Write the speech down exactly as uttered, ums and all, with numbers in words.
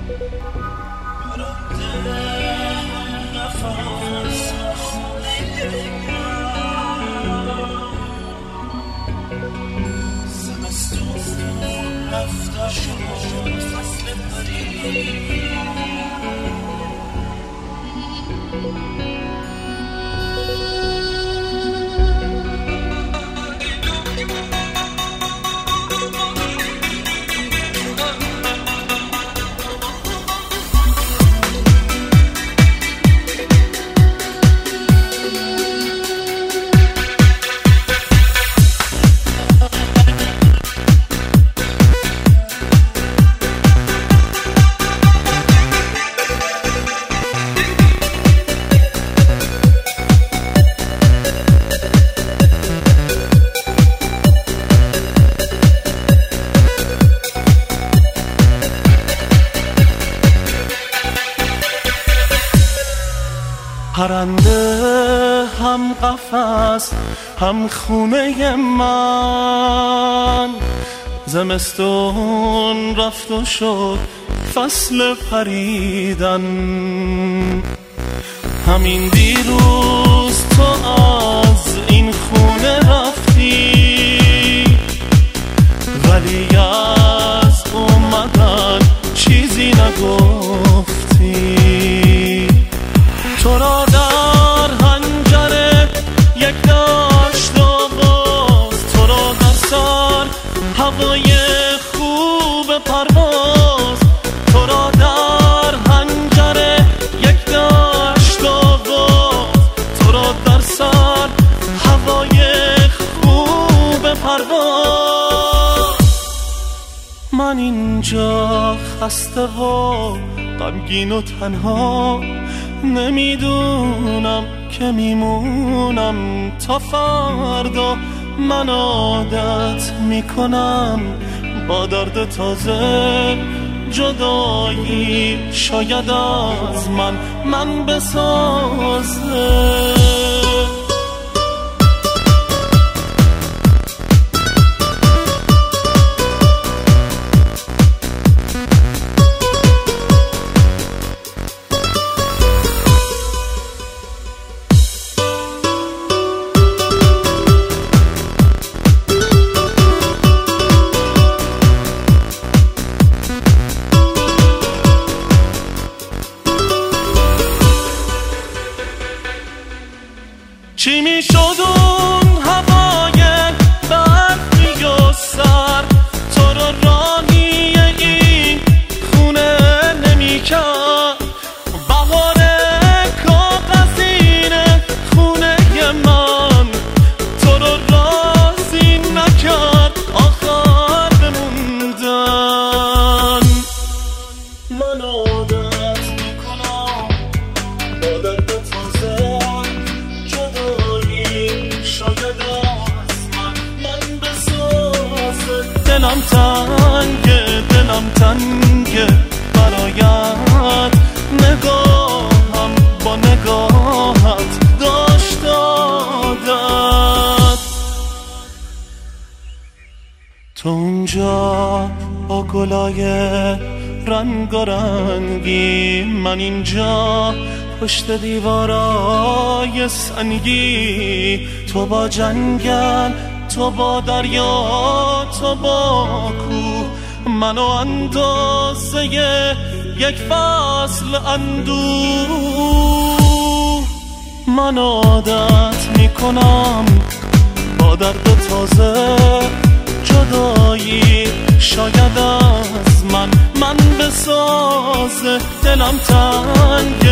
پرنده هم قفس هم خونه من، زمستون رفت و شد فصل پریدن. همین دیروز تو از این خونه رفتی، ولی از اومدن چیزی نگفتی. تو را در حنجره یک دشت آغاز، تو را در سر هوای خوب پرواز. تو را در حنجره یک دشت آغاز، تو را در سر هوای خوب پرواز. من اینجا خسته و غمگین و تنها، نمیدونم که میمونم تا فردا. من عادت میکنم با درد تازه جدایی، شاید از من من بسازه. چی میشد اون هوای برفی و سر، تو رو راهی این خونه نمیکرد. بهار کاغذینه خونه من، تو رو راضی نکرد آخر بموندن. من عادت میکنم با درد تازه شاید از من من بسازه. دلم تنگه دلم تنگه برایت، نگاهم با نگاهت داشت عادت. تو اونجا با گلای رنگارنگی، من اینجا پشت دیوارای سنگی. تو با جنگل، تو با دریا، تو با کوه، منو اندازه یک فصل اندوه. من عادت میکنم با درد تازه جدایی، شاید از من من بسازه. دلم تنگ